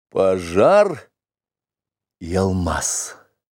Пожар и алмаз.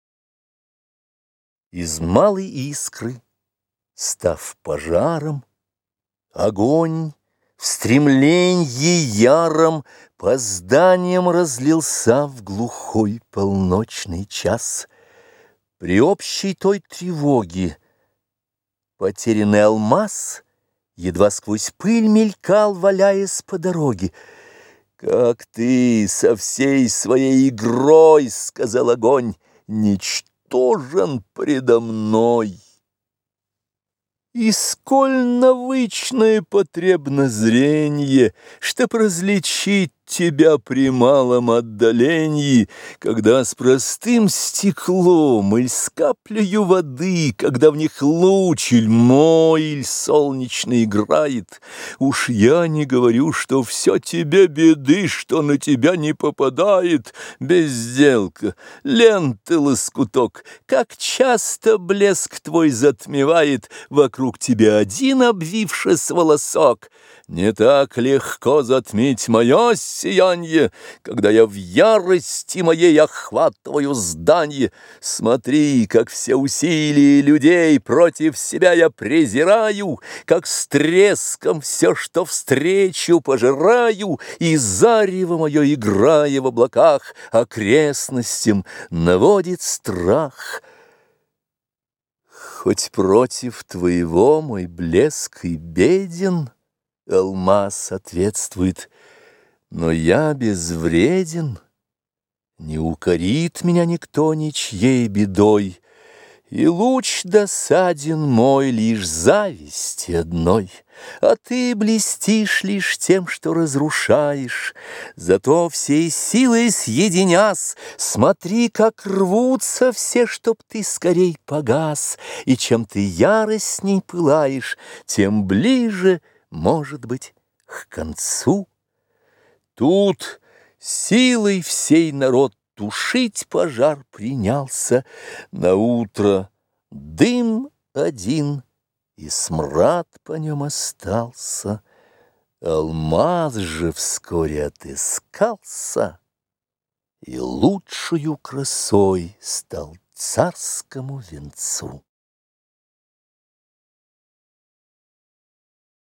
Из малой искры, став пожаром, огонь в стремленье яром по зданиям разлился в глухой полночный час. При общей той тревоге потерянный алмаз едва сквозь пыль мелькал, валяясь по дороге. «Как ты со всей своей игрой, — сказал огонь, — ничтожен предо мной! И сколь навычное потребно зренье, чтоб различить тебя при малом отдалении, когда с простым стеклом иль с каплею воды, когда в них луч иль мой, иль солнечный играет. Уж я не говорю, что все тебе беды, что на тебя не попадает. Безделка, лента лоскуток, как часто блеск твой затмевает вокруг тебя один обвившись волосок. Не так легко затмить мое сиянье, когда я в ярости моей охватываю здание. Смотри, как все усилия людей против себя я презираю, как с треском все, что встречу, пожираю, и зарево мое, играя в облаках, окрестностям наводит страх. Хоть против твоего мой блеск и беден, алмаз ответствует, но я безвреден, не укорит меня никто ничьей бедой, и луч досаден мой лишь зависти одной, а ты блестишь лишь тем, что разрушаешь. Зато всей силой съединясь, смотри, как рвутся все, чтоб ты скорей погас, и чем ты яростней пылаешь, тем ближе, может быть, к концу. Тут силой всей народ тушить пожар принялся. Наутро дым один, и смрад по нем остался. Алмаз же вскоре отыскался, и лучшую красой стал царскому венцу.